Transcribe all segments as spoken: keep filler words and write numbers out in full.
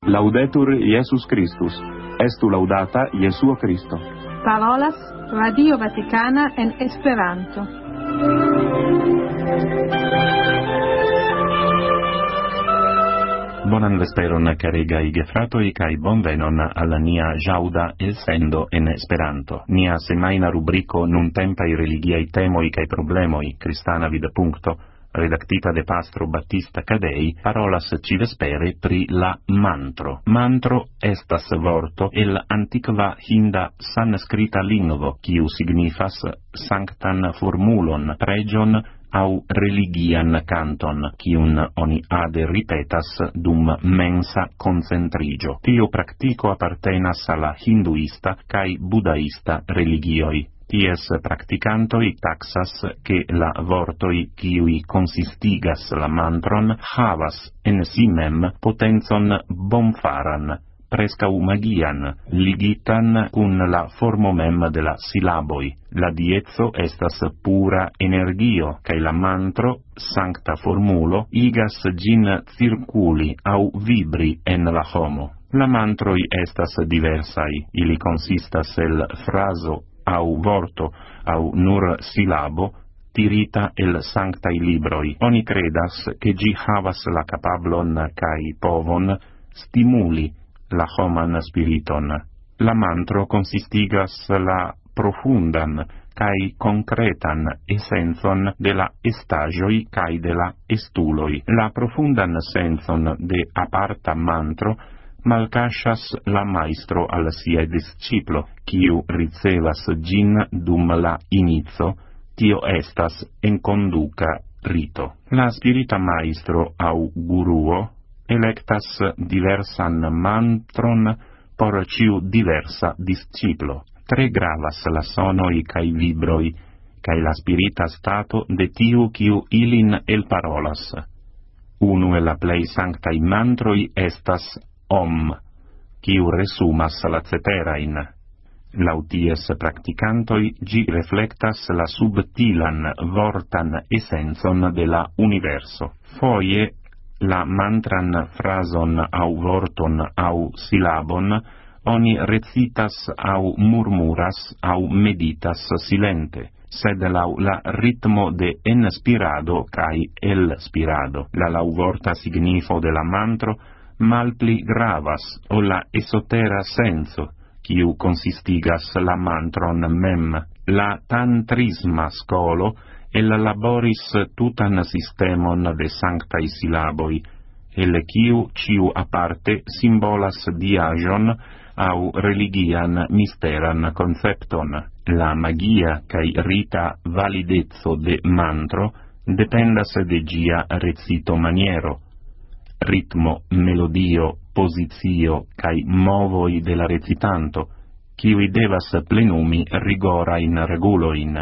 Laudetur Iesus Christus. Estu laudata Jesuo Christo. Parolas Radio Vaticana en Esperanto. Bonan vesperon, caregaj gefratoj, kaj bonvenon al nia ĵaŭda elsendo en Esperanto. Nia semajna rubriko nuntempaj religiaj temoj kaj problemoj, kristana vidpunkto, redaktita de pastro Battista Cadei, parolas civespere pri la mantro. Mantro estas vorto el antiqua hinda sanskrita lingvo, kiu signifas sanctan formulon, pregion au religian canton, kiun oni ade ripetas dum mensa concentrigio. Tio practico appartenas alla hinduista kai budaista religioi. Ties practicantoi taxas che la vortoi kiui consistigas la mantron havas en si mem potenzon bonfaran, prescau magian, ligitan cun la formo mem de la silaboi. La diezzo estas pura energio, cae la mantro, sancta formulo, igas gin circuli au vibri en la homo. La mantroi estas diversai, ili consistas el fraso au vorto, au nur silabo, tirita el sanctai libroi. Oni credas che gi havas la capablon cae povon stimuli la homan spiriton. La mantro consistigas la profundan cae concretan essenzon de la estagioi cae de la estuloi. La profundan senzon de aparta mantro malcascias la maestro al sia disciplo, quiu ricevas gin dum la inizio, tio estas en conduca rito. La spirita maestro au guruo electas diversan mantron por ciu diversa disciplo. Tre gravas la sonoi cae vibroi, cae la spirita stato de tiu quiu ilin el parolas. Unu e la plei sanctai mantroi estas Om, quiu resumas la ceterain. Lauties practicantoi gi reflectas la subtilan vortan essenzon de la universo. Foie, la mantran frason au vorton au silabon oni recitas au murmuras au meditas silente, sed lau la ritmo de enspirado cae elspirado. La lauvorta signifo de la mantro malpli gravas o la esotera senso, quiu consistigas la mantron mem. La tantrisma scolo elaboris tutan systemon de sanctai silaboi, el quiu ciu aparte simbolas diajon au religian misteran concepton. La magia cae rita validezzo de mantro dependas de gia recito maniero. Ritmo, melodio, posizio, cae movoi de la recitanto, quiui devas plenumi rigorain reguloin.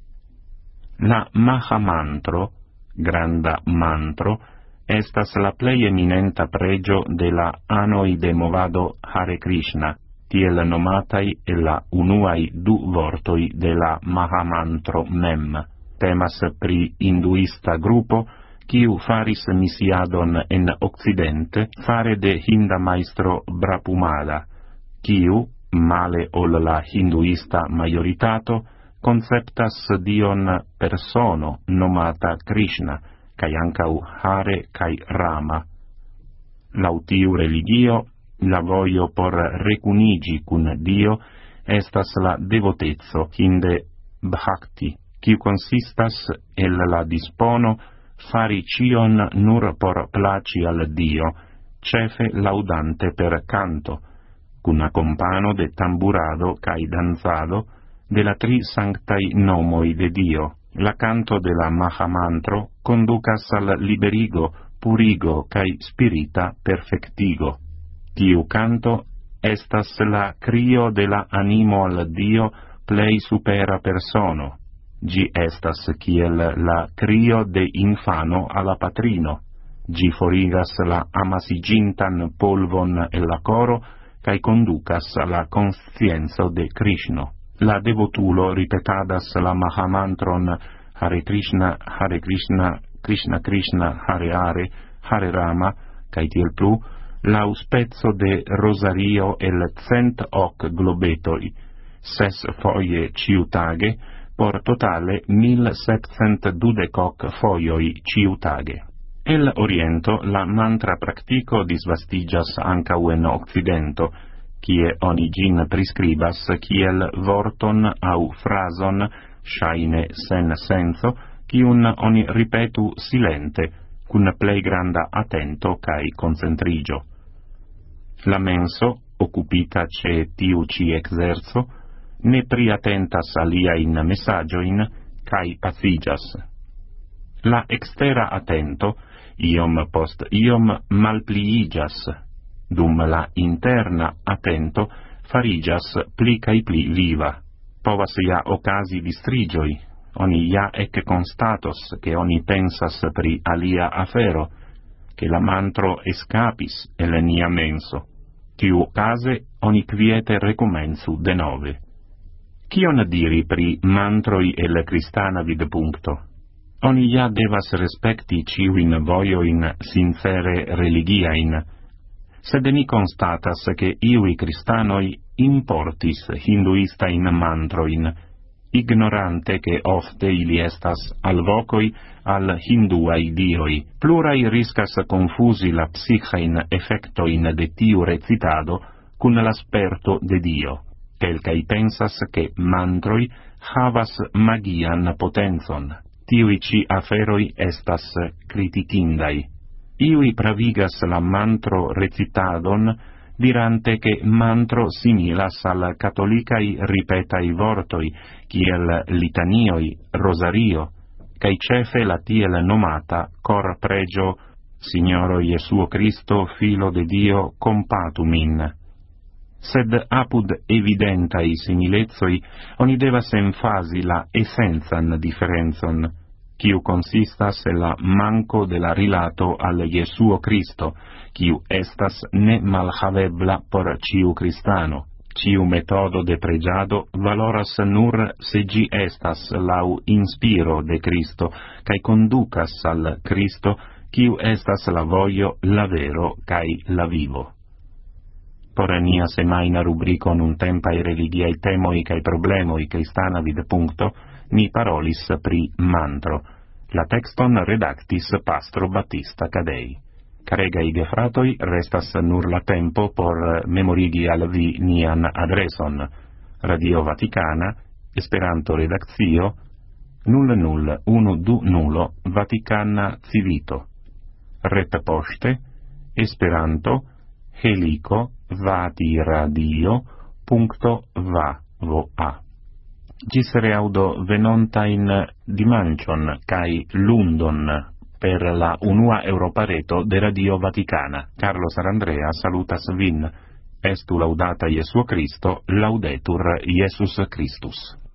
La Mahamantro, granda mantro, estas la plei eminenta pregio de la anoi de movado Hare Krishna, tiel nomatai e la unuai du vortoi de la Mahamantro mem. Temas pri hinduista gruppo, quiu faris misiadon en Occidente fare de hinda maestro Brahmada, quiu, male ol la hinduista majoritato, conceptas dion persono nomata Krishna, cae ancau Hare cae Rama. Lautiu religio, la voio por recunigi cun Dio, estas la devotezzo, hinde bhakti, quiu consistas el la dispono fari cion nur por placi al Dio, cefe laudante per canto, cun accompano de tamburado cae danzado de la tri sanctai nomoi de Dio. La canto de la Mahamantro conducas al liberigo, purigo cae spirita perfectigo. Tiu canto estas la crio de la animo al Dio plei supera persono. Gi estas kiel la crio de infano alla patrino. Gi forigas la amasigintan polvon el la coro, cae conducas la conscienzo de Krishna. La devotulo ripetadas la Mahamantron Hare Krishna, Hare Krishna, Krishna Krishna, Hare Hare, Hare Rama, cae tiel plu, l'auspezzo de Rosario el cent hoc globetoi, ses foie ciutage, por totale mil septcent dudec foioi ciutage. El Oriento la mantra practico disvastigas ancau en Occidento, kie oni gin prescribas kiel vorton au frason, shaine sen senso, kiun oni ripetu silente, cun plei granda attento cae concentrigio. La menso, occupita ce tiu ci exerzo, ne priatentas aliain messagioin, cae pacigas. La extera attento, iom post iom malpliigas, dum la interna attento farigas pli cae pli viva. Povas ja ocasi distrigioi, oni ja ec constatos che oni pensas pri alia afero, che la mantro escapis el nia menso. Tiu case oni quiete recomensu de nove. Cion diri pri mantroi el cristana vid puncto? Oni ja devas respecti ciuin voioin sincere religiain, sed mi constatas che iui cristanoi importis hinduistain mantroin, ignorante che ofte ili estas alvocoi al hinduai dioi. Plurai riscas confusi la psichain effectoin de tiu recitado cun l'asperto de Dio. Quelcai pensas che mantroi havas magian potenzon. Tiui ci aferoi estas criticindai. Iui pravigas la mantro recitadon, dirante che mantro similas al catholicai ripetai vortoi, kiel litanioi, rosario, cae cefe la tiel nomata cor pregio Signoro Iesuo Cristo, Filo de Dio, compatu min. Sed apud evidentai similezoi, oni devas emfasi la essenzan differenzon, quiu consistas en la manco de la rilato al Iesuo Cristo, quiu estas ne malhavebla por ciu cristano. Ciu metodo de pregiado valoras nur se gi estas lau inspiro de Cristo, cae conducas al Cristo, quiu estas la voio, la vero, cae la vivo. Por nia semaina rubrico nun tempai religiae temoi cae problemoi cristana vid puncto, ni parolis pri mantro. La texton redactis Pastro Battista Cadei. Caregai gefratoi, restas nur la tempo por memorigi al vi nian adreson. Radio Vaticana, Esperanto redactio, null null unu du null Vaticana Civito. Ret poste, Esperanto, helico, vati radio, puncto va, vo a. Gis reaudo venontain dimancion cae lundon per la unua Europareto de Radio Vaticana. Carlo Sarandrea salutas vin. Estu laudata Iesuo Cristo, laudetur Iesus Christus.